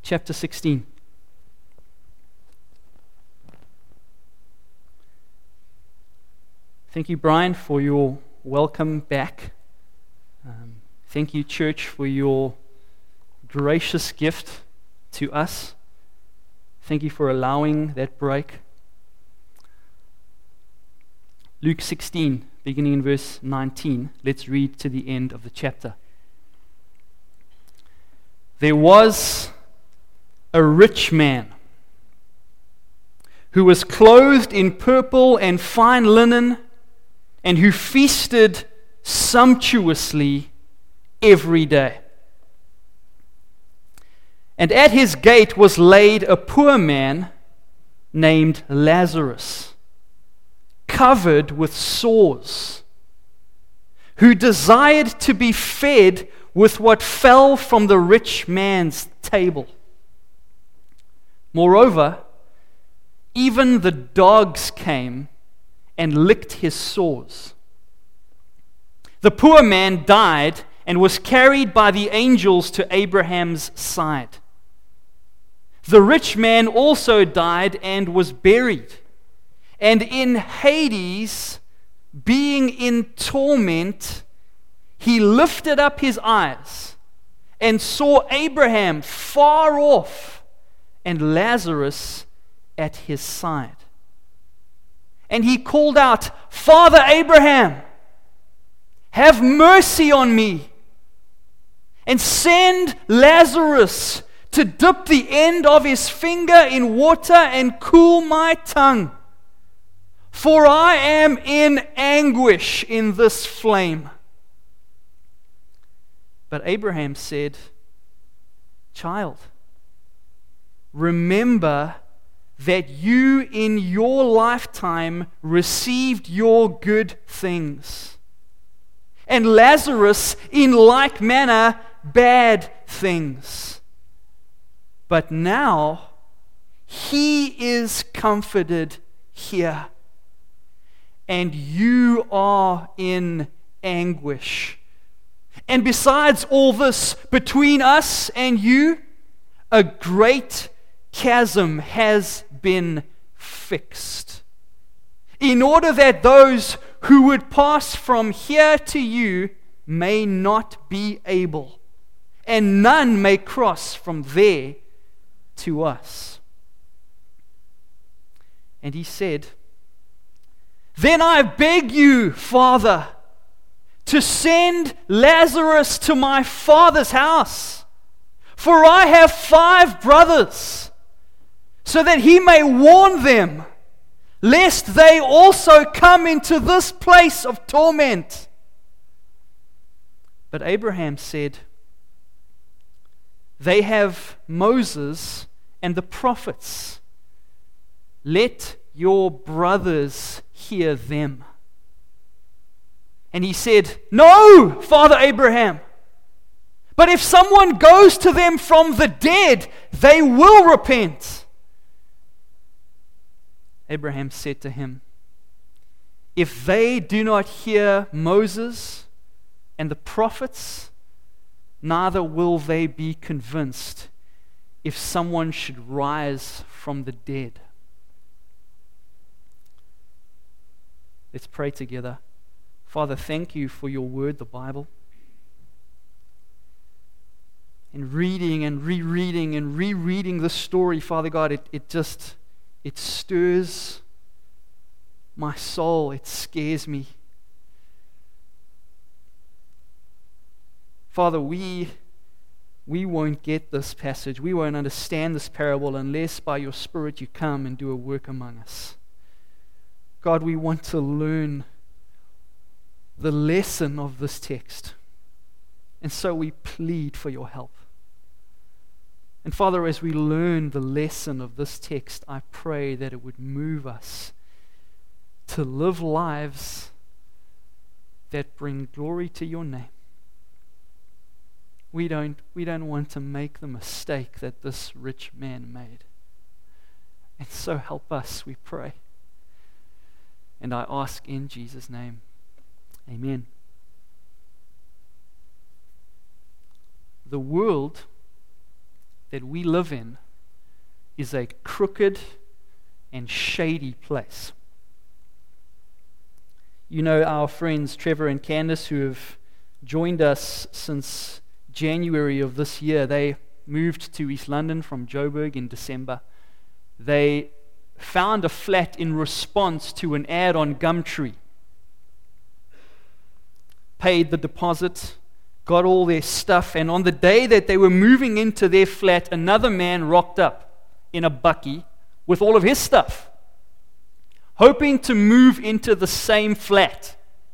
chapter 16. Thank you, Brian, for your welcome back. Thank you, church, for your gracious gift to us. Thank you for allowing that break. Luke 16, beginning in verse 19. Let's read to the end of the chapter. There was a rich man who was clothed in purple and fine linen, and who feasted sumptuously every day. And at his gate was laid a poor man named Lazarus, covered with sores, who desired to be fed with what fell from the rich man's table. Moreover, even the dogs came and licked his sores. The poor man died and was carried by the angels to Abraham's side. The rich man also died and was buried. And in Hades, being in torment, he lifted up his eyes and saw Abraham far off and Lazarus at his side. And he called out, "Father Abraham, have mercy on me, and send Lazarus to dip the end of his finger in water and cool my tongue, for I am in anguish in this flame." But Abraham said, "Child, remember that you in your lifetime received your good things, and Lazarus in like manner bad things. But now he is comforted here, and you are in anguish. And besides all this, between us and you, a great chasm has been fixed, in order that those who would pass from here to you may not be able, and none may cross from there to us." And he said, "Then I beg you, Father, to send Lazarus to my father's house, for I have 5 brothers, so that he may warn them, lest they also come into this place of torment." But Abraham said, "They have Moses and the prophets. Let your brothers hear them." And he said, "No, Father Abraham, but if someone goes to them from the dead, they will repent." Abraham said to him, "If they do not hear Moses and the prophets, neither will they be convinced if someone should rise from the dead." Let's pray together. Father, thank you for your word, the Bible. And reading and rereading this story, Father God, it stirs my soul. It scares me. Father, we won't get this passage. We won't understand this parable unless by your Spirit you come and do a work among us. God, we want to learn the lesson of this text. And so we plead for your help. And Father, as we learn the lesson of this text, I pray that it would move us to live lives that bring glory to your name. We don't want to make the mistake that this rich man made. And so help us, we pray. And I ask in Jesus' name, amen. The world that we live in is a crooked and shady place. You know, our friends Trevor and Candace, who have joined us since January of this year, they moved to East London from Joburg in December. They found a flat in response to an ad on Gumtree. Paid the deposit, got all their stuff, and on the day that they were moving into their flat, another man rocked up in a bucky with all of his stuff, hoping to move into the same flat.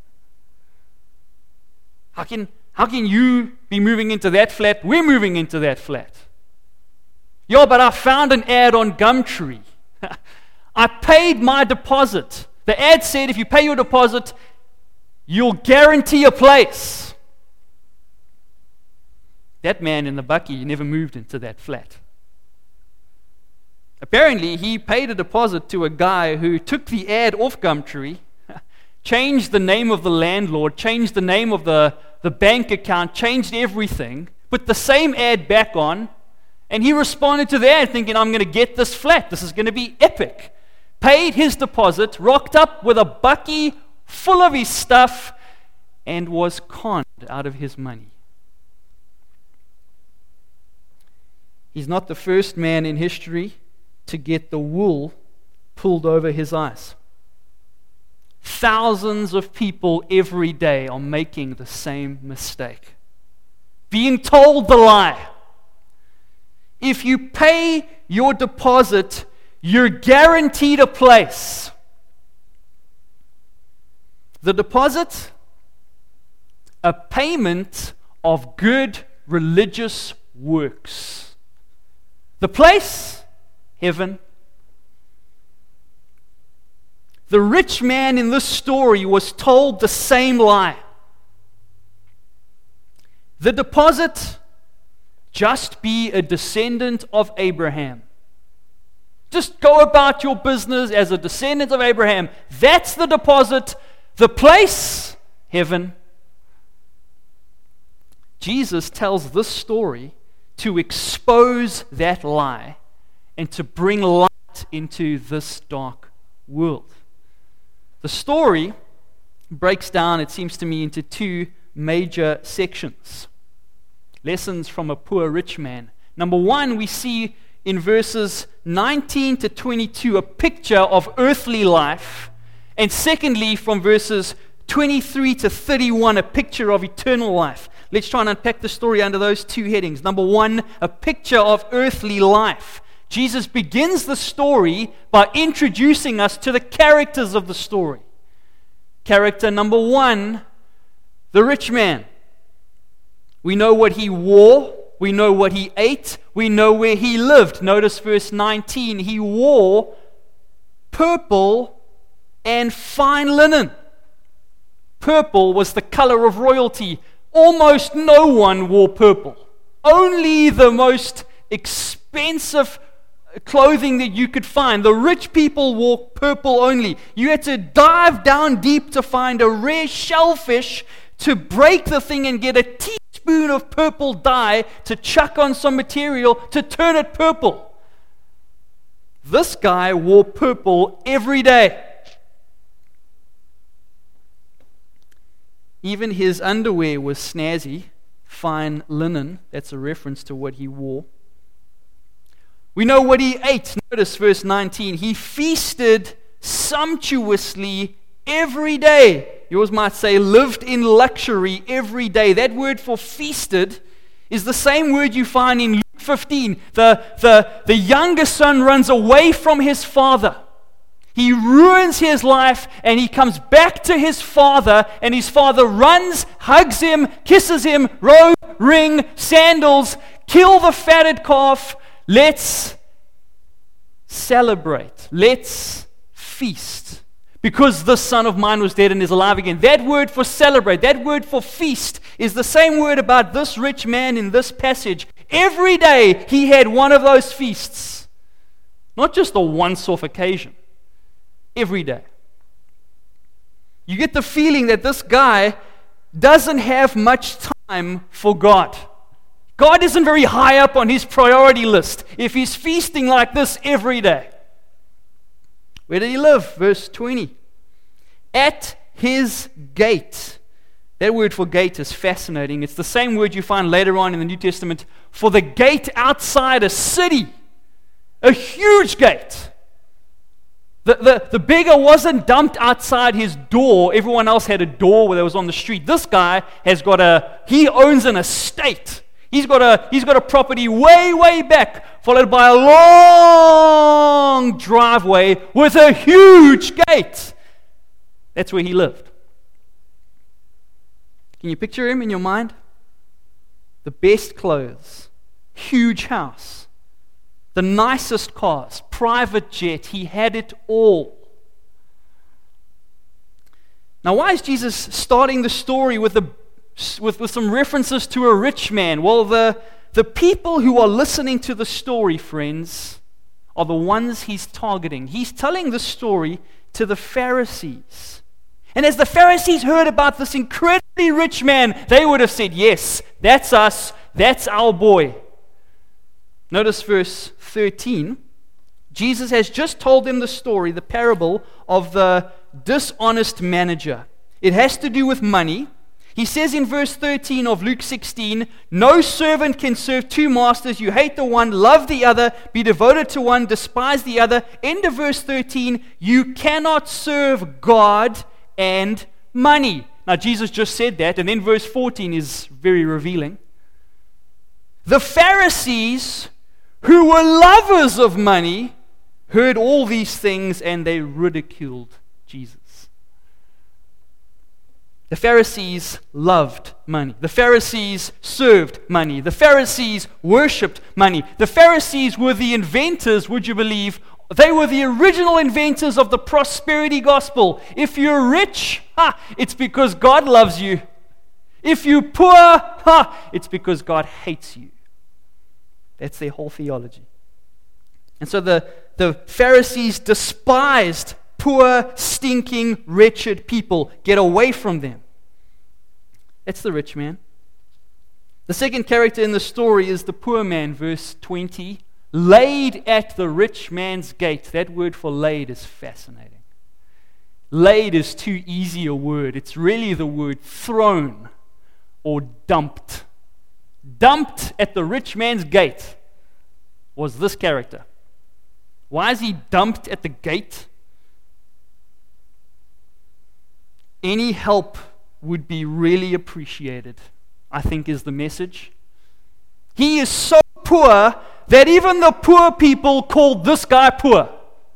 How can you be moving into that flat? We're moving into that flat. Yeah, but I found an ad on Gumtree. I paid my deposit. The ad said if you pay your deposit, you'll guarantee a place. That man in the bucky never moved into that flat. Apparently, he paid a deposit to a guy who took the ad off Gumtree, changed the name of the landlord, changed the name of the bank account, changed everything, put the same ad back on, and he responded to the ad thinking, I'm going to get this flat. This is going to be epic. Paid his deposit, rocked up with a bucky full of his stuff, and was conned out of his money. He's not the first man in history to get the wool pulled over his eyes. Thousands of people every day are making the same mistake, being told the lie. If you pay your deposit, you're guaranteed a place. The deposit, a payment of good religious works. The place, heaven. The rich man in this story was told the same lie. The deposit, just be a descendant of Abraham. Just go about your business as a descendant of Abraham. That's the deposit. The place, heaven. Jesus tells this story to expose that lie and to bring light into this dark world. The story breaks down, it seems to me, into two major sections. Lessons from a poor rich man. Number one, we see in verses 19 to 22 a picture of earthly life. And secondly, from verses 23 to 31, a picture of eternal life. Let's try and unpack the story under those two headings. Number one, a picture of earthly life. Jesus begins the story by introducing us to the characters of the story. Character number one, the rich man. We know what he wore, we know what he ate, we know where he lived. Notice verse 19, he wore purple and fine linen. Purple was the color of royalty. Almost no one wore purple. Only the most expensive clothing that you could find. The rich people wore purple only. You had to dive down deep to find a rare shellfish to break the thing and get a teaspoon of purple dye to chuck on some material to turn it purple. This guy wore purple every day. Even his underwear was snazzy, fine linen. That's a reference to what he wore. We know what he ate. Notice verse 19. He feasted sumptuously every day. Yours might say lived in luxury every day. That word for feasted is the same word you find in Luke 15. The younger son runs away from his father. He ruins his life and he comes back to his father, and his father runs, hugs him, kisses him, robe, ring, sandals, kill the fatted calf. Let's celebrate. Let's feast. Because this son of mine was dead and is alive again. That word for celebrate, that word for feast, is the same word about this rich man in this passage. Every day he had one of those feasts. Not just a once-off occasion. Every day. You get the feeling that this guy doesn't have much time for God. God isn't very high up on his priority list if he's feasting like this every day. Where did he live? Verse 20. At his gate. That word for gate is fascinating. It's the same word you find later on in the New Testament for the gate outside a city. A huge gate. The beggar wasn't dumped outside his door. Everyone else had a door where they was on the street. This guy he owns an estate. He's got a property way back, followed by a long driveway with a huge gate. That's where he lived. Can you picture him in your mind? The best clothes, huge house, the nicest cars, private jet. He had it all. Now, why is Jesus starting the story with some references to a rich man? Well, the people who are listening to the story, friends, are the ones he's targeting. He's telling the story to the Pharisees. And as the Pharisees heard about this incredibly rich man, they would have said, yes, that's us, that's our boy. Notice verse 13. Jesus has just told them the story, the parable of the dishonest manager. It has to do with money. He says in verse 13 of Luke 16, no servant can serve two masters. You hate the one, love the other, be devoted to one, despise the other. End of verse 13, you cannot serve God and money. Now, Jesus just said that, and then verse 14 is very revealing. The Pharisees, who were lovers of money, heard all these things and they ridiculed Jesus. The Pharisees loved money. The Pharisees served money. The Pharisees worshipped money. The Pharisees were the inventors, would you believe? They were the original inventors of the prosperity gospel. If you're rich, it's because God loves you. If you're poor, it's because God hates you. That's their whole theology. And so the Pharisees despised poor, stinking, wretched people. Get away from them. That's the rich man. The second character in the story is the poor man, verse 20. Laid at the rich man's gate. That word for laid is fascinating. Laid is too easy a word. It's really the word thrown or dumped. Dumped at the rich man's gate was this character. Why is he dumped at the gate? Any help would be really appreciated, I think is the message. He is so poor that even the poor people called this guy poor.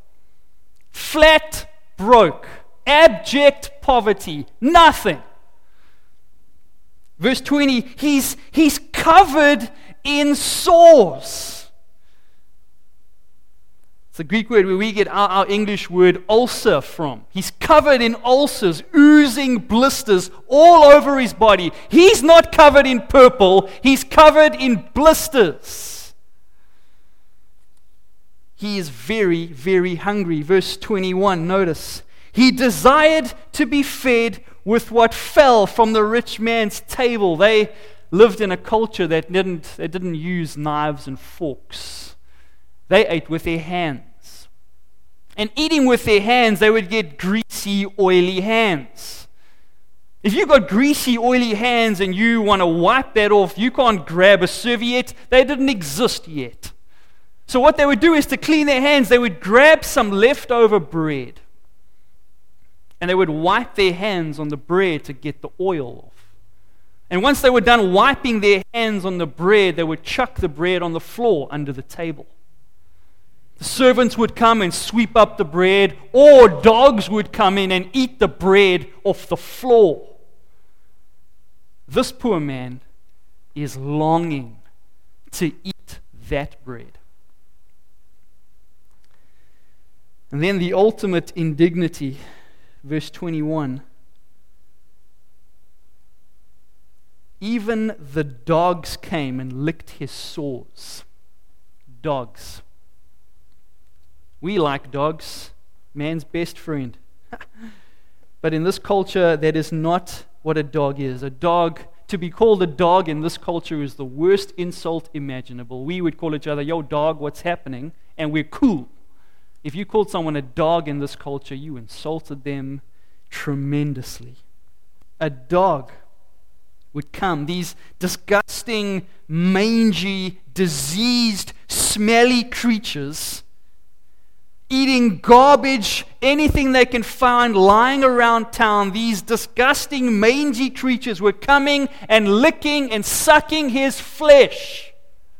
Flat broke, abject poverty, nothing. Verse 20, he's covered in sores. It's the Greek word where we get our English word ulcer from. He's covered in ulcers, oozing blisters all over his body. He's not covered in purple, he's covered in blisters. He is very, very hungry. Verse 21, notice. He desired to be fed with what fell from the rich man's table. They lived in a culture that didn't use knives and forks. They ate with their hands. And eating with their hands, they would get greasy, oily hands. If you've got greasy, oily hands and you want to wipe that off, you can't grab a serviette. They didn't exist yet. So what they would do is to clean their hands, they would grab some leftover bread. And they would wipe their hands on the bread to get the oil off. And once they were done wiping their hands on the bread, they would chuck the bread on the floor under the table. The servants would come and sweep up the bread, or dogs would come in and eat the bread off the floor. This poor man is longing to eat that bread. And then the ultimate indignity, verse 21. Even the dogs came and licked his sores. Dogs. We like dogs, man's best friend. But in this culture, that is not what a dog is. A dog to be called a dog in this culture is the worst insult imaginable. We would call each other, yo, dog, what's happening? And we're cool. If you called someone a dog in this culture, you insulted them tremendously. A dog would come, these disgusting, mangy, diseased, smelly creatures, eating garbage, anything they can find lying around town. These disgusting, mangy creatures were coming and licking and sucking his flesh.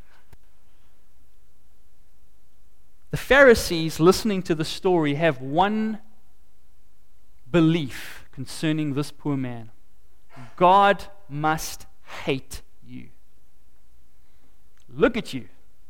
The Pharisees, listening to the story, have one belief concerning this poor man. God must hate you. Look at you.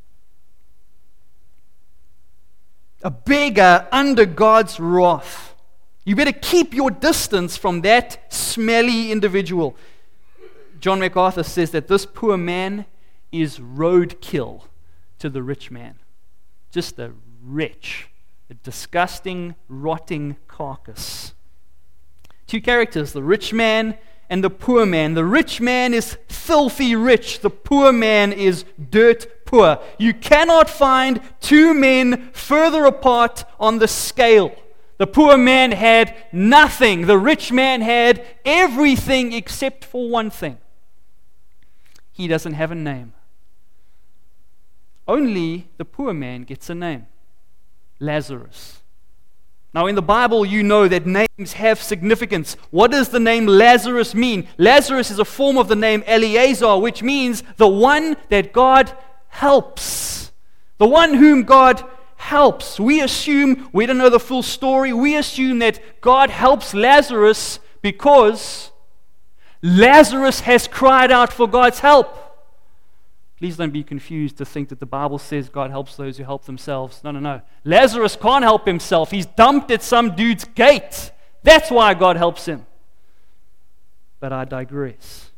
A beggar under God's wrath. You better keep your distance from that smelly individual. John MacArthur says that this poor man is roadkill to the rich man. Just a wretch, a disgusting, rotting carcass. Two characters, the rich man and the poor man. The rich man is filthy rich. The poor man is dirt poor. You cannot find two men further apart on the scale. The poor man had nothing. The rich man had everything except for one thing. He doesn't have a name. Only the poor man gets a name. Lazarus. Now in the Bible, you know that names have significance. What does the name Lazarus mean? Lazarus is a form of the name Eleazar, which means the one that God helps. The one whom God helps. We assume, we don't know the full story, we assume that God helps Lazarus because Lazarus has cried out for God's help. Please don't be confused to think that the Bible says God helps those who help themselves. No. Lazarus can't help himself. He's dumped at some dude's gate. That's why God helps him. But I digress.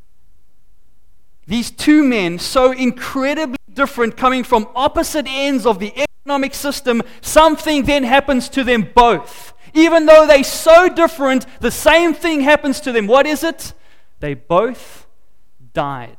These two men, so incredibly different, coming from opposite ends of the economic system, something then happens to them both. Even though they're so different, the same thing happens to them. What is it? They both died.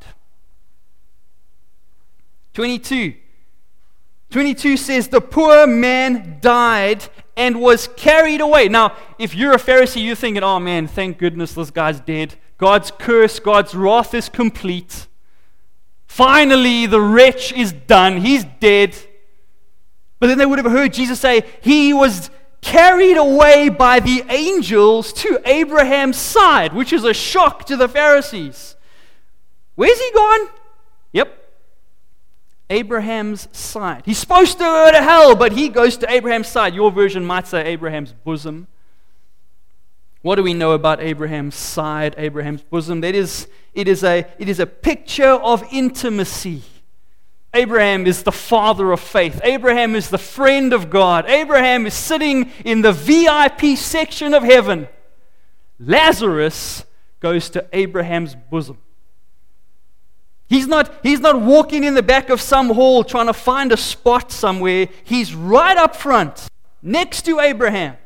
22 says, the poor man died and was carried away. Now, if you're a Pharisee, you're thinking, oh man, thank goodness this guy's dead. God's curse, God's wrath is complete. Finally, the wretch is done. He's dead. But then they would have heard Jesus say, he was carried away by the angels to Abraham's side, which is a shock to the Pharisees. Where's he gone? Yep. Abraham's side. He's supposed to go to hell, but he goes to Abraham's side. Your version might say Abraham's bosom. What do we know about Abraham's side, Abraham's bosom? It is a picture of intimacy. Abraham is the father of faith. Abraham is the friend of God. Abraham is sitting in the VIP section of heaven. Lazarus goes to Abraham's bosom. He's not walking in the back of some hall trying to find a spot somewhere. He's right up front, next to Abraham.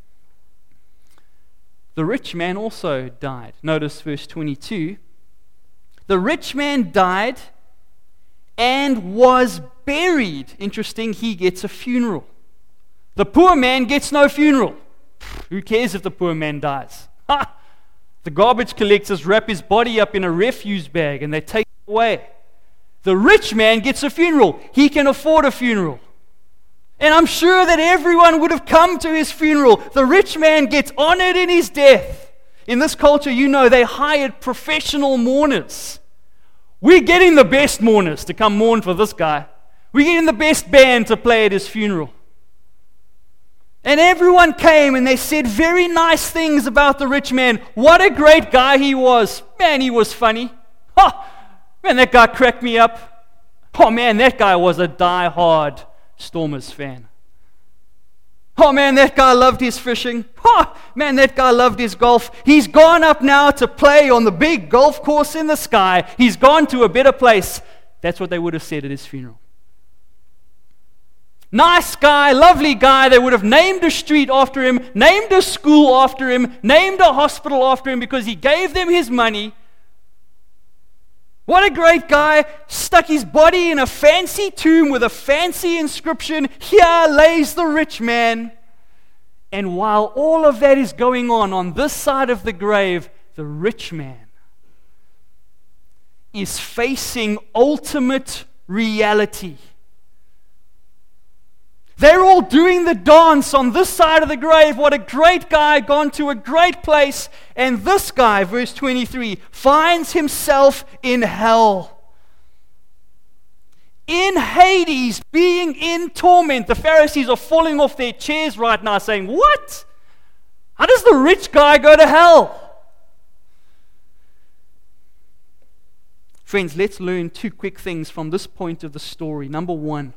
The rich man also died. Notice verse 22. The rich man died and was buried. Interesting, he gets a funeral. The poor man gets no funeral. Who cares if the poor man dies? Ha! The garbage collectors wrap his body up in a refuse bag and they take it away. The rich man gets a funeral. He can afford a funeral. And I'm sure that everyone would have come to his funeral. The rich man gets honored in his death. In this culture, you know, they hired professional mourners. We're getting the best mourners to come mourn for this guy. We're getting the best band to play at his funeral. And everyone came and they said very nice things about the rich man. What a great guy he was. Man, he was funny. Oh, man, that guy cracked me up. Oh man, that guy was a die-hard Stormers fan. Oh man, that guy loved his fishing. Oh man, that guy loved his golf. He's gone up now to play on the big golf course in the sky. He's gone to a better place. That's what they would have said at his funeral. Nice guy, lovely guy. They would have named a street after him, named a school after him, named a hospital after him because he gave them his money. What a great guy, stuck his body in a fancy tomb with a fancy inscription, "Here lays the rich man." And while all of that is going on this side of the grave, the rich man is facing ultimate reality. They're all doing the dance on this side of the grave. What a great guy, gone to a great place. And this guy, verse 23, finds himself in hell. In Hades, being in torment. The Pharisees are falling off their chairs right now saying, "What? How does the rich guy go to hell?" Friends, let's learn two quick things from this point of the story. Number one,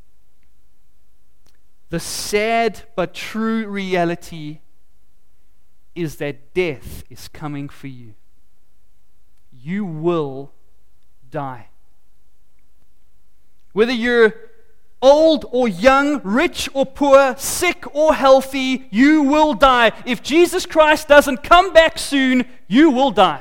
the sad but true reality is that death is coming for you. You will die. Whether you're old or young, rich or poor, sick or healthy, you will die. If Jesus Christ doesn't come back soon, you will die.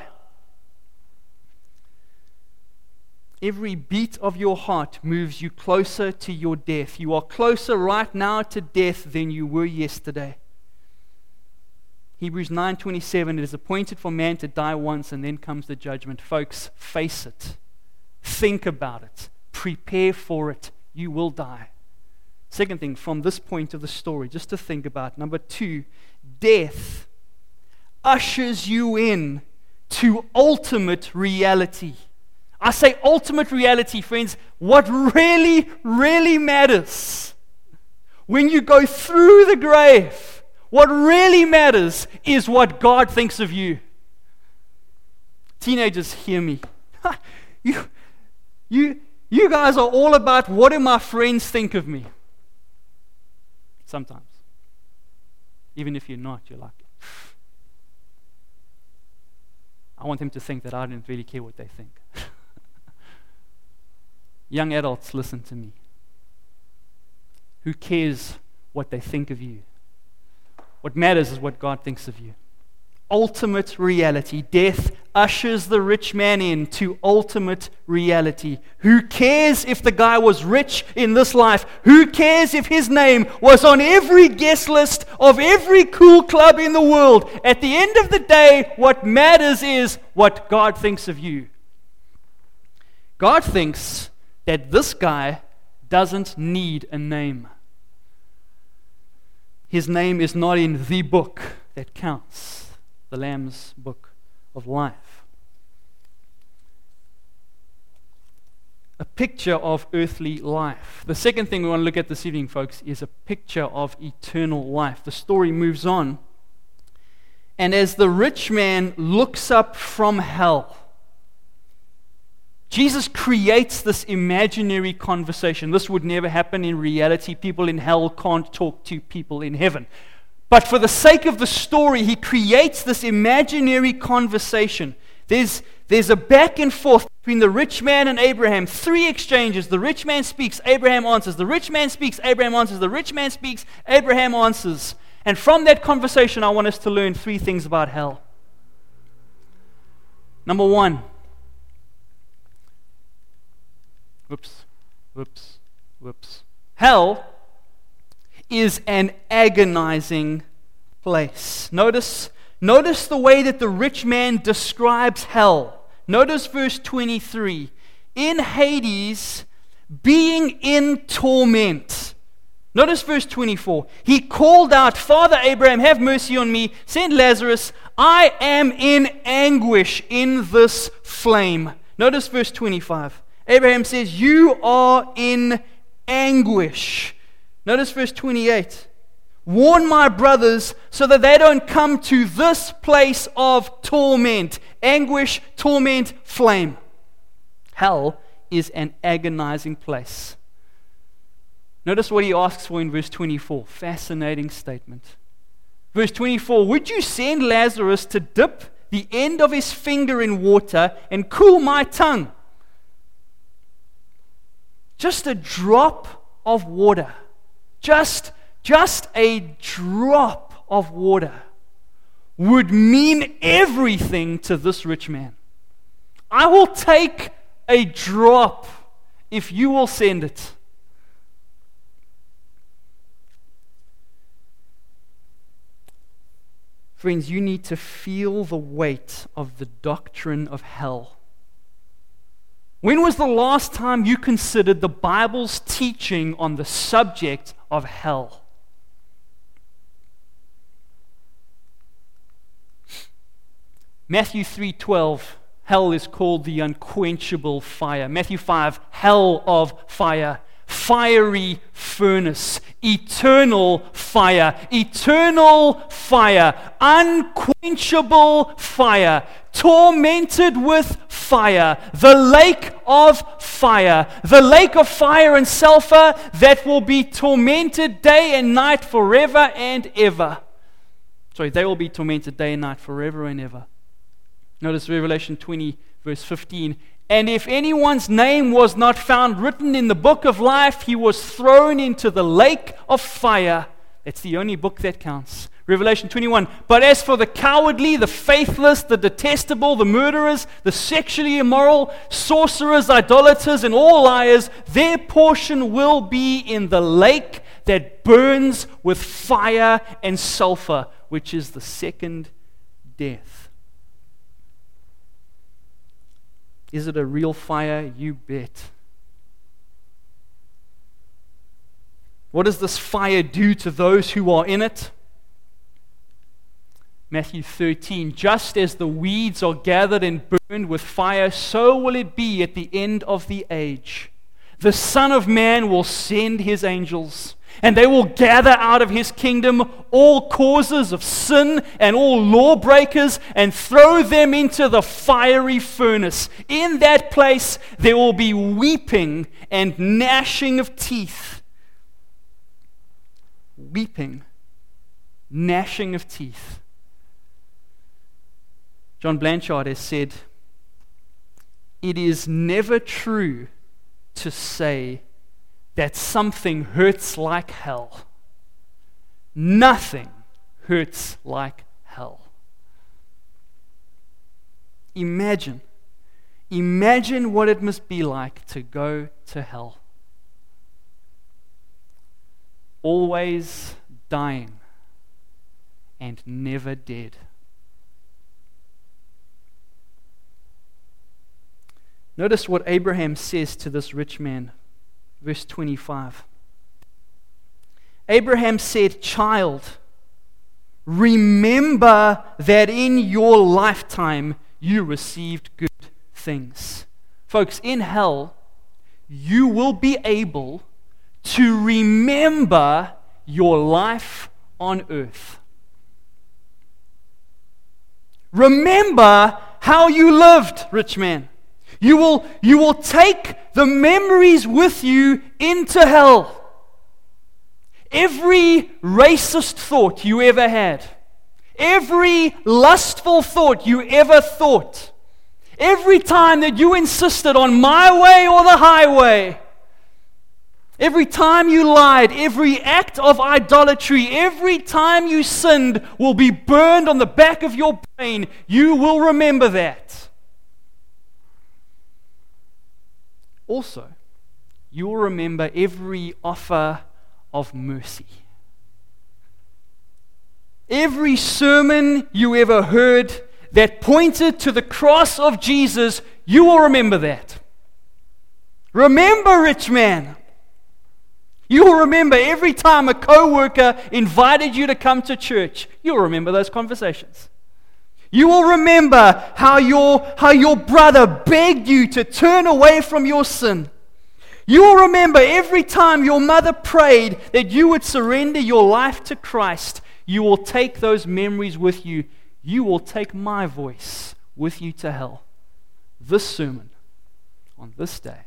Every beat of your heart moves you closer to your death. You are closer right now to death than you were yesterday. Hebrews 9:27, it is appointed for man to die once and then comes the judgment. Folks, face it. Think about it. Prepare for it. You will die. Second thing from this point of the story, just to think about. Number two, death ushers you in to ultimate reality. I say ultimate reality, friends. What really, really matters when you go through the grave, what really matters is what God thinks of you. Teenagers, hear me. You guys are all about what do my friends think of me. Sometimes. Even if you're not, you're like, I want them to think that I don't really care what they think. Young adults, listen to me. Who cares what they think of you? What matters is what God thinks of you. Ultimate reality. Death ushers the rich man in to ultimate reality. Who cares if the guy was rich in this life? Who cares if his name was on every guest list of every cool club in the world? At the end of the day, what matters is what God thinks of you. God thinks that this guy doesn't need a name. His name is not in the book that counts, the Lamb's book of life. A picture of earthly life. The second thing we want to look at this evening, folks, is a picture of eternal life. The story moves on, and as the rich man looks up from hell, Jesus creates this imaginary conversation. This would never happen in reality. People in hell can't talk to people in heaven. But for the sake of the story, he creates this imaginary conversation. There's a back and forth between the rich man and Abraham. 3 exchanges. The rich man speaks, Abraham answers. The rich man speaks, Abraham answers. The rich man speaks, Abraham answers. And from that conversation, I want us to learn 3 things about hell. Number 1. Whoops. Hell is an agonizing place. Notice the way that the rich man describes hell. Notice verse 23. In Hades, being in torment. Notice verse 24. He called out, "Father Abraham, have mercy on me. Send Lazarus. I am in anguish in this flame." Notice verse 25. Abraham says, "You are in anguish." Notice verse 28. "Warn my brothers so that they don't come to this place of torment." Anguish, torment, flame. Hell is an agonizing place. Notice what he asks for in verse 24. Fascinating statement. Verse 24, "Would you send Lazarus to dip the end of his finger in water and cool my tongue?" Just a drop of water. Just a drop of water would mean everything to this rich man. I will take a drop if you will send it. Friends, you need to feel the weight of the doctrine of hell. When was the last time you considered the Bible's teaching on the subject of hell? Matthew 3:12, hell is called the unquenchable fire. Matthew 5, hell of fire, fiery furnace, eternal fire, unquenchable fire, tormented with fire, the lake of fire and sulfur that will be tormented day and night forever and ever. Sorry, they will be tormented day and night forever and ever. Notice Revelation 20, verse 15. And if anyone's name was not found written in the book of life, he was thrown into the lake of fire. That's the only book that counts. Revelation 21. But as for the cowardly, the faithless, the detestable, the murderers, the sexually immoral, sorcerers, idolaters, and all liars, their portion will be in the lake that burns with fire and sulfur, which is the second death. Is it a real fire? You bet. What does this fire do to those who are in it? Matthew 13, just as the weeds are gathered and burned with fire, so will it be at the end of the age. The Son of Man will send his angels, and they will gather out of his kingdom all causes of sin and all lawbreakers and throw them into the fiery furnace. In that place there will be weeping and gnashing of teeth. Weeping, gnashing of teeth. John Blanchard has said, it is never true to say that something hurts like hell. Nothing hurts like hell. Imagine what it must be like to go to hell. Always dying and never dead. Notice what Abraham says to this rich man. Verse 25. Abraham said, child, remember that in your lifetime you received good things. Folks, in hell, you will be able to remember your life on earth. Remember how you lived, rich man. You will take the memories with you into hell. Every racist thought you ever had, every lustful thought you ever thought, every time that you insisted on my way or the highway, every time you lied, every act of idolatry, every time you sinned will be burned on the back of your brain. You will remember that. Also, you will remember every offer of mercy. Every sermon you ever heard that pointed to the cross of Jesus, you will remember that. Remember, rich man. You will remember every time a co-worker invited you to come to church. You'll remember those conversations. You will remember how your brother begged you to turn away from your sin. You will remember every time your mother prayed that you would surrender your life to Christ. You will take those memories with you. You will take my voice with you to hell. This sermon on this day.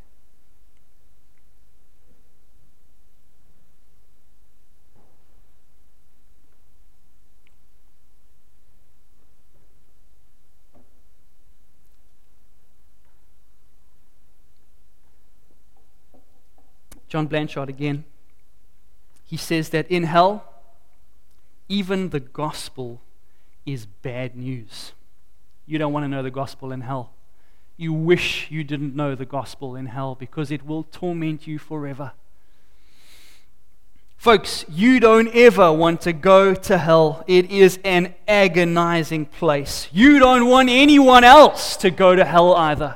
John Blanchard again. He says that in hell, even the gospel is bad news. You don't want to know the gospel in hell. you wish you didn't know the gospel in hell, because it will torment you forever. Folks, you don't ever want to go to hell. It is an agonizing place. You don't want anyone else to go to hell either.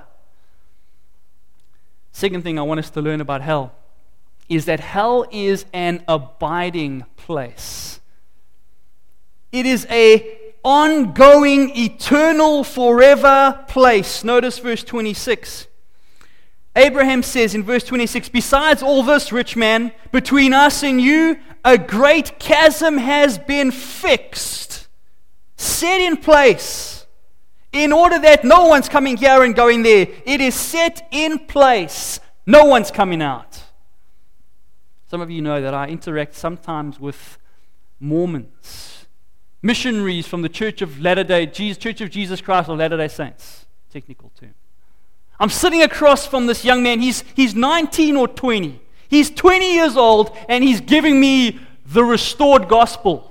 Second thing I want us to learn about hell is that hell is an abiding place. It is an ongoing, eternal, forever place. Notice verse 26. Abraham says in verse 26, "Besides all this, rich man, between us and you, a great chasm has been fixed, set in place, in order that no one's coming here and going there. It is set in place. No one's coming out." Some of you know that I interact sometimes with Mormons, missionaries from the Church of Jesus Christ of Latter-day Saints, technical term. I'm sitting across from this young man. He's 19 or 20. He's 20 years old, and he's giving me the restored gospel.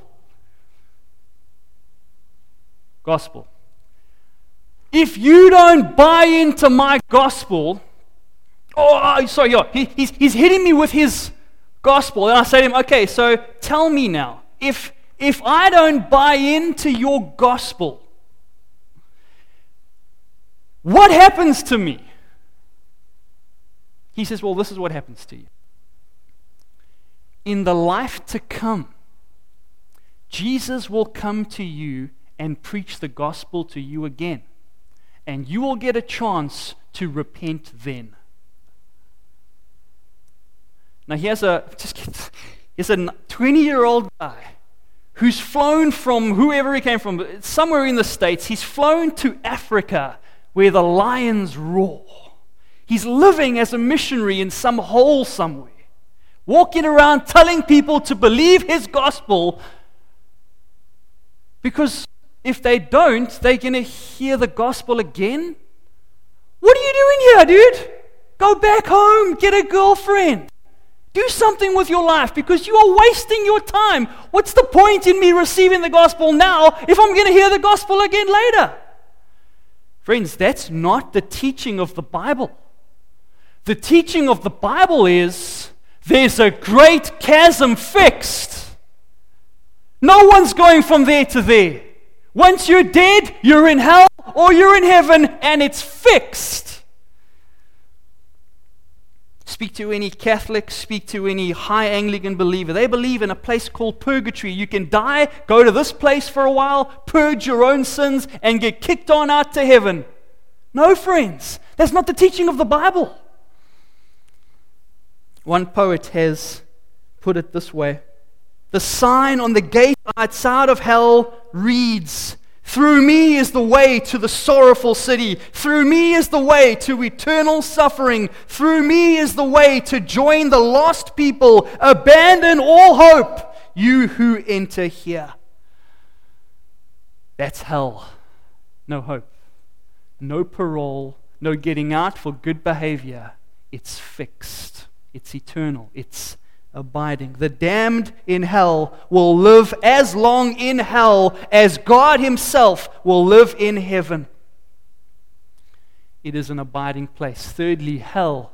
If you don't buy into my gospel, he's hitting me with his gospel, and I say to him, "Okay, so tell me now, if I don't buy into your gospel, what happens to me?" He says, "Well, this is what happens to you. In the life to come, Jesus will come to you and preach the gospel to you again, and you will get a chance to repent then." Now here's a 20-year-old guy who's flown from whoever he came from, somewhere in the States. He's flown to Africa where the lions roar. He's living as a missionary in some hole somewhere, walking around telling people to believe his gospel, because if they don't, they're going to hear the gospel again. What are you doing here, dude? Go back home, get a girlfriend. Do something with your life, because you are wasting your time. What's the point in me receiving the gospel now if I'm going to hear the gospel again later? Friends, that's not the teaching of the Bible. The teaching of the Bible is there's a great chasm fixed. No one's going from there to there. Once you're dead, you're in hell or you're in heaven, and it's fixed. Speak to any Catholic, speak to any high Anglican believer. They believe in a place called purgatory. You can die, go to this place for a while, purge your own sins, and get kicked on out to heaven. No, friends, that's not the teaching of the Bible. One poet has put it this way: the sign on the gate outside of hell reads, "Through me is the way to the sorrowful city. Through me is the way to eternal suffering. Through me is the way to join the lost people. Abandon all hope, you who enter here." That's hell. No hope. No parole. No getting out for good behavior. It's fixed. It's eternal. It's abiding. The damned in hell will live as long in hell as God Himself will live in heaven. It is an abiding place. Thirdly, hell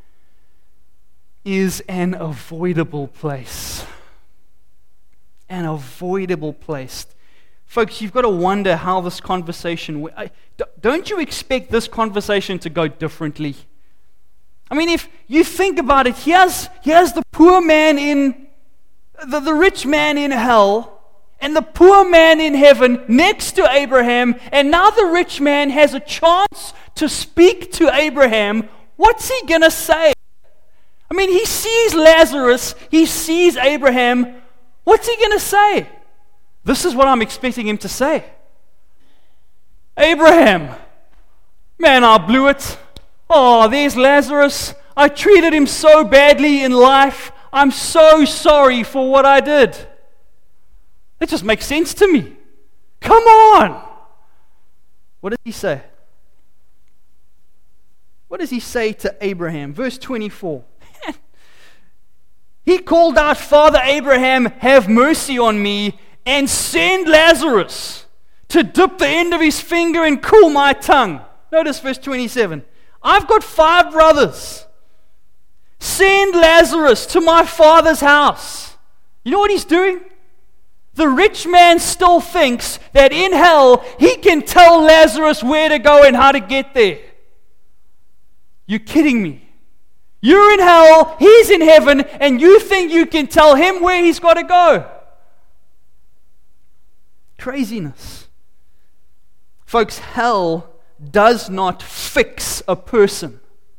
is an avoidable place. An avoidable place. Folks, you've got to wonder how this conversation... Don't you expect this conversation to go differently? I mean, if you think about it, here's the poor man in, the rich man in hell, and the poor man in heaven next to Abraham, and now the rich man has a chance to speak to Abraham. What's he going to say? I mean, he sees Lazarus, he sees Abraham. What's he going to say? This is what I'm expecting him to say. "Abraham, man, I blew it. Oh, there's Lazarus. I treated him so badly in life. I'm so sorry for what I did." It just makes sense to me. Come on. What does he say? What does he say to Abraham? Verse 24. He called out, "Father Abraham, have mercy on me and send Lazarus to dip the end of his finger and cool my tongue." Notice verse 27. I've got 5 brothers. Send Lazarus to my father's house. You know what he's doing? The rich man still thinks that in hell he can tell Lazarus where to go and how to get there. You're kidding me. You're in hell, he's in heaven, and you think you can tell him where he's got to go. Craziness. Folks, hell does not fix a person.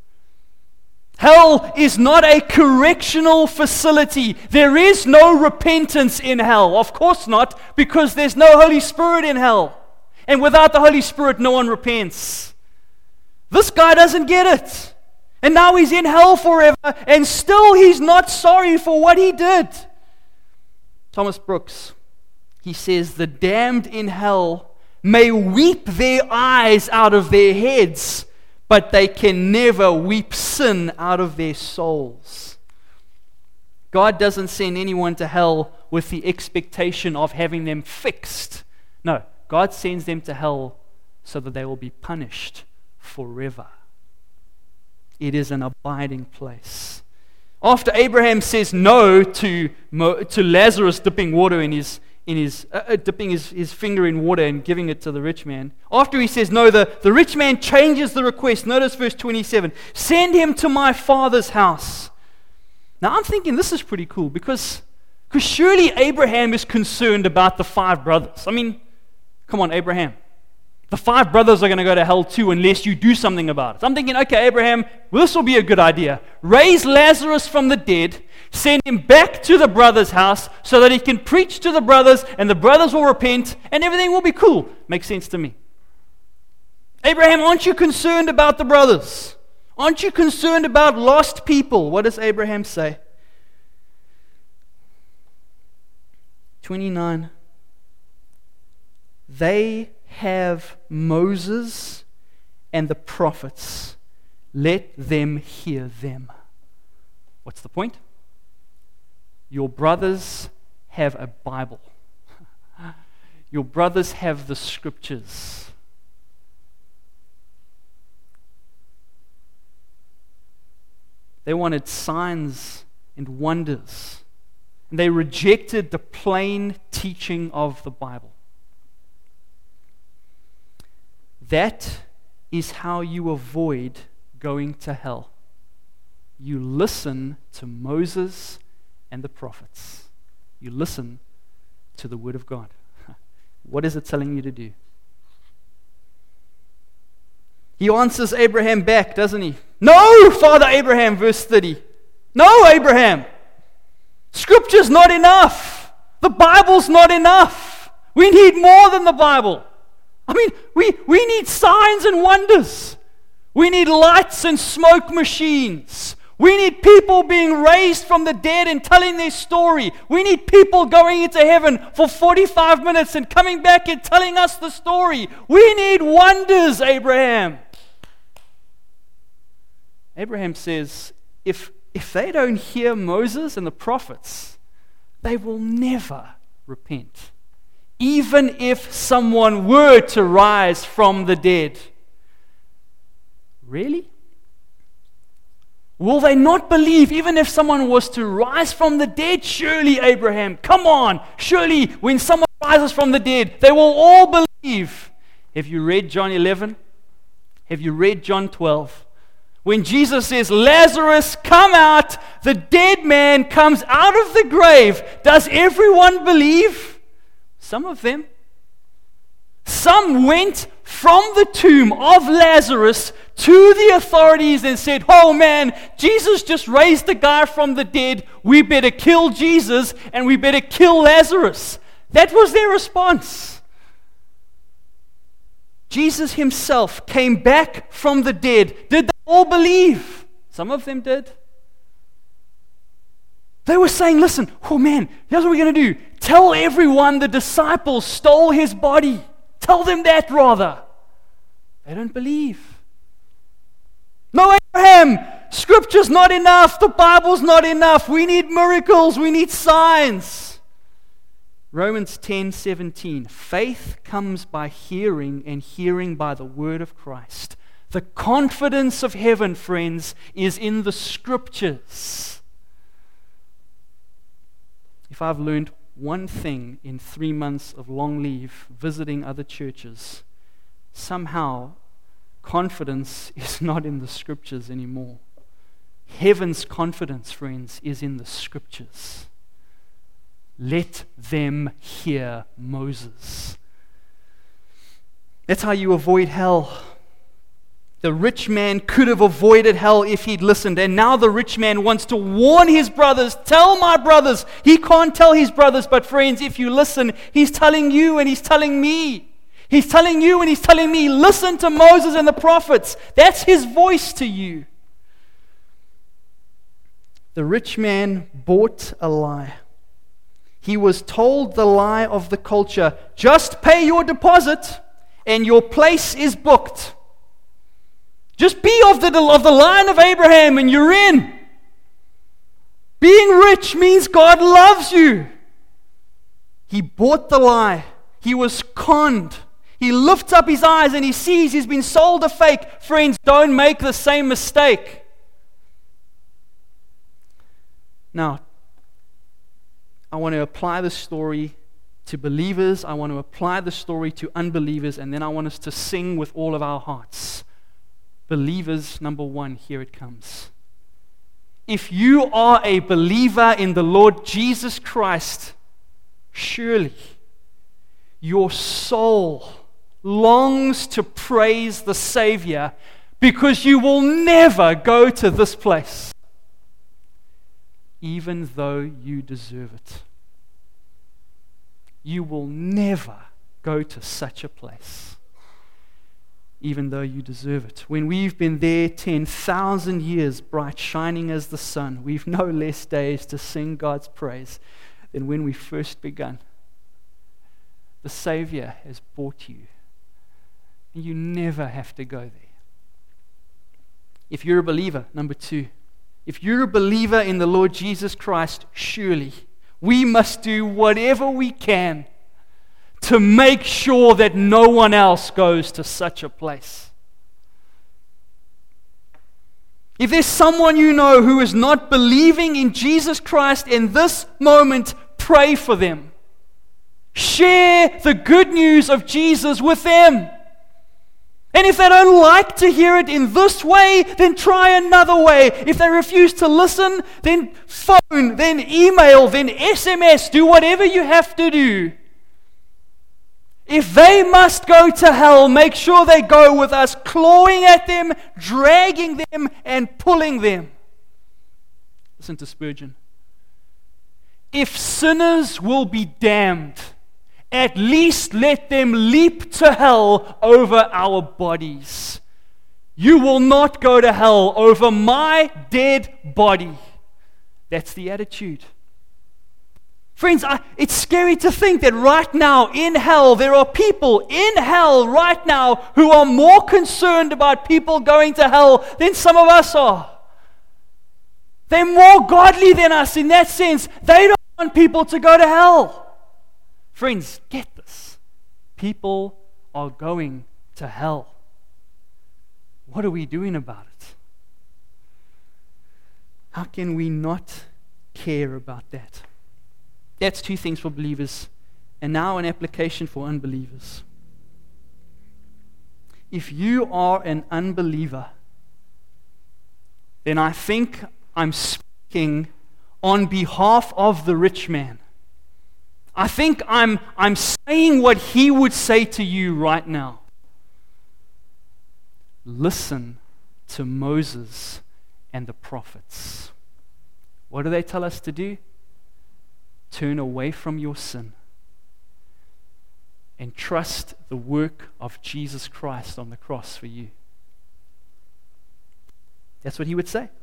Hell is not a correctional facility. There is no repentance in hell. Of course not, because there's no Holy Spirit in hell. And without the Holy Spirit, no one repents. This guy doesn't get it. And now he's in hell forever, and still he's not sorry for what he did. Thomas Brooks, he says, the damned in hell may weep their eyes out of their heads, but they can never weep sin out of their souls. God doesn't send anyone to hell with the expectation of having them fixed. No, God sends them to hell so that they will be punished forever. It is an abiding place. After Abraham says no to Lazarus dipping water dipping his finger in water and giving it to the rich man. After he says no, the rich man changes the request. Notice verse 27. Send him to my father's house. Now I'm thinking this is pretty cool because surely Abraham is concerned about the 5 brothers. I mean, come on, Abraham. The 5 brothers are going to go to hell too unless you do something about it. So I'm thinking, okay, Abraham, well, this will be a good idea. Raise Lazarus from the dead, send him back to the brother's house so that he can preach to the brothers and the brothers will repent and everything will be cool. Makes sense to me. Abraham, aren't you concerned about the brothers? Aren't you concerned about lost people? What does Abraham say? 29. They have Moses and the prophets. Let them hear them. What's the point? Your brothers have a Bible. Your brothers have the scriptures. They wanted signs and wonders. And they rejected the plain teaching of the Bible. That is how you avoid going to hell. You listen to Moses and the prophets. You listen to the Word of God. What is it telling you to do? He answers Abraham back, doesn't he? No, Father Abraham, verse 30. No, Abraham. Scripture's not enough. The Bible's not enough. We need more than the Bible. I mean, we need signs and wonders. We need lights and smoke machines. We need people being raised from the dead and telling their story. We need people going into heaven for 45 minutes and coming back and telling us the story. We need wonders, Abraham. Abraham says, if they don't hear Moses and the prophets, they will never repent. Even if someone were to rise from the dead. Really? Will they not believe even if someone was to rise from the dead? Surely, Abraham, come on. Surely, when someone rises from the dead, they will all believe. Have you read John 11? Have you read John 12? When Jesus says, Lazarus, come out, the dead man comes out of the grave. Does everyone believe? Some of them. Some went from the tomb of Lazarus to the authorities and said, oh man, Jesus just raised the guy from the dead. We better kill Jesus and we better kill Lazarus. That was their response. Jesus himself came back from the dead. Did they all believe? Some of them did. They were saying, listen, oh man, here's what we're going to do. Tell everyone the disciples stole his body. Tell them that rather. They don't believe. No, Abraham, Scripture's not enough. The Bible's not enough. We need miracles. We need signs. Romans 10:17. Faith comes by hearing, and hearing by the word of Christ. The confidence of heaven, friends, is in the Scriptures. If I've learned one thing in 3 months of long leave visiting other churches, somehow confidence is not in the Scriptures anymore. Heaven's confidence, friends, is in the Scriptures. Let them hear Moses. That's how you avoid hell. The rich man could have avoided hell if he'd listened, and now the rich man wants to warn his brothers. Tell my brothers. He can't tell his brothers, but friends, if you listen, he's telling you and he's telling me. He's telling you and he's telling me, listen to Moses and the prophets. That's his voice to you. The rich man bought a lie. He was told the lie of the culture. Just pay your deposit and your place is booked. Just be of the line of Abraham and you're in. Being rich means God loves you. He bought the lie. He was conned. He lifts up his eyes and he sees he's been sold a fake. Friends, don't make the same mistake. Now, I want to apply the story to believers. I want to apply the story to unbelievers. And then I want us to sing with all of our hearts. Believers, number one, here it comes. If you are a believer in the Lord Jesus Christ, surely your soul longs to praise the Savior because you will never go to this place, even though you deserve it. You will never go to such a place, even though you deserve it. When we've been there 10,000 years, bright shining as the sun, we've no less days to sing God's praise than when we first begun. The Savior has bought you, and you never have to go there. If you're a believer, number two, if you're a believer in the Lord Jesus Christ, surely we must do whatever we can to make sure that no one else goes to such a place. If there's someone you know who is not believing in Jesus Christ in this moment, pray for them. Share the good news of Jesus with them. And if they don't like to hear it in this way, then try another way. If they refuse to listen, then phone, then email, then SMS. Do whatever you have to do. If they must go to hell, make sure they go with us, clawing at them, dragging them, and pulling them. Listen to Spurgeon. If sinners will be damned, at least let them leap to hell over our bodies. You will not go to hell over my dead body. That's the attitude. Friends, it's scary to think that right now in hell, there are people in hell right now who are more concerned about people going to hell than some of us are. They're more godly than us in that sense. They don't want people to go to hell. Friends, get this. People are going to hell. What are we doing about it? How can we not care about that? That's two things for believers, and now an application for unbelievers. If you are an unbeliever, then I think I'm speaking on behalf of the rich man. I think I'm saying what he would say to you right now. Listen to Moses and the prophets. What do they tell us to do? Turn away from your sin and trust the work of Jesus Christ on the cross for you. That's what he would say.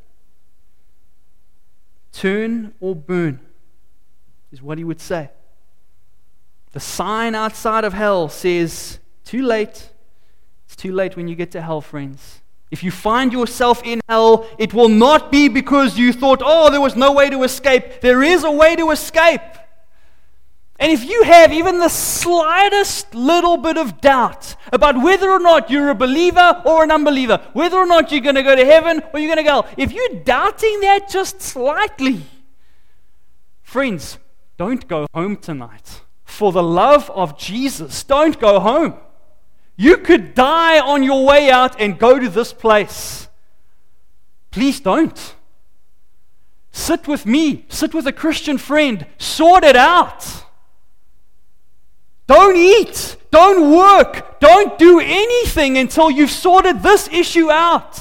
Turn or burn is what he would say. The sign outside of hell says, too late. It's too late when you get to hell, friends. If you find yourself in hell, it will not be because you thought, oh, there was no way to escape. There is a way to escape. And if you have even the slightest little bit of doubt about whether or not you're a believer or an unbeliever, whether or not you're going to go to heaven or you're going to go, if you're doubting that just slightly, friends, don't go home tonight. For the love of Jesus, don't go home. You could die on your way out and go to this place. Please don't. Sit with me. Sit with a Christian friend. Sort it out. Don't eat. Don't work. Don't do anything until you've sorted this issue out.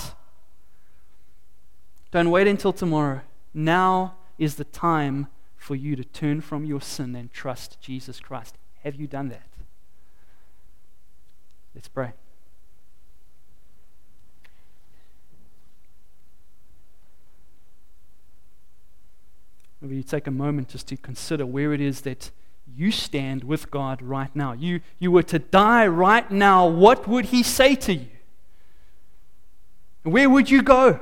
Don't wait until tomorrow. Now is the time for you to turn from your sin and trust Jesus Christ. Have you done that? Let's pray. Maybe you take a moment just to consider where it is that you stand with God right now. You were to die right now, what would He say to you? Where would you go?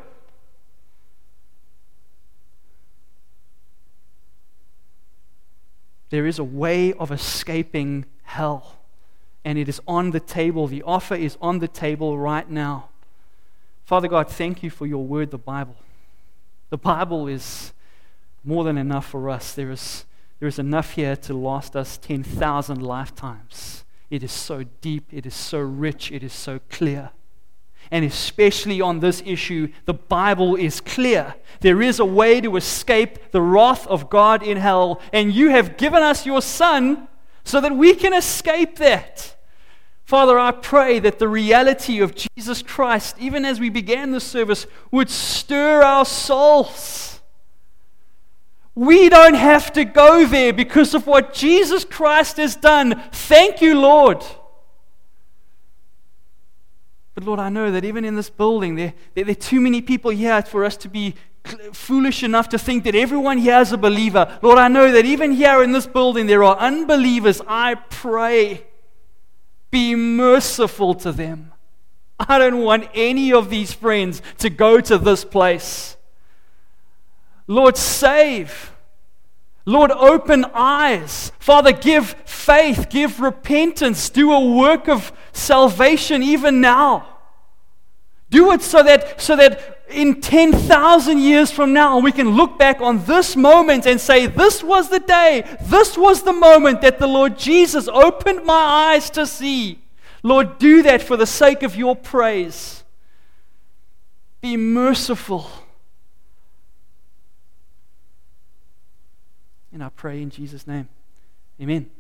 There is a way of escaping hell, and it is on the table. The offer is on the table right now. Father God, thank you for your word, the Bible. The Bible is more than enough for us. There is enough here to last us 10,000 lifetimes. It is so deep, it is so rich, it is so clear. And especially on this issue, the Bible is clear. There is a way to escape the wrath of God in hell, and you have given us your Son so that we can escape that. Father, I pray that the reality of Jesus Christ, even as we began this service, would stir our souls. We don't have to go there because of what Jesus Christ has done. Thank you, Lord. But Lord, I know that even in this building, there are too many people here for us to be foolish enough to think that everyone here is a believer. Lord, I know that even here in this building, there are unbelievers. I pray, be merciful to them. I don't want any of these friends to go to this place. Lord, save. Lord, open eyes. Father, give faith, give repentance, do a work of salvation even now. Do it so that in 10,000 years from now, we can look back on this moment and say, this was the day, this was the moment that the Lord Jesus opened my eyes to see. Lord, do that for the sake of your praise. Be merciful. And I pray in Jesus' name. Amen.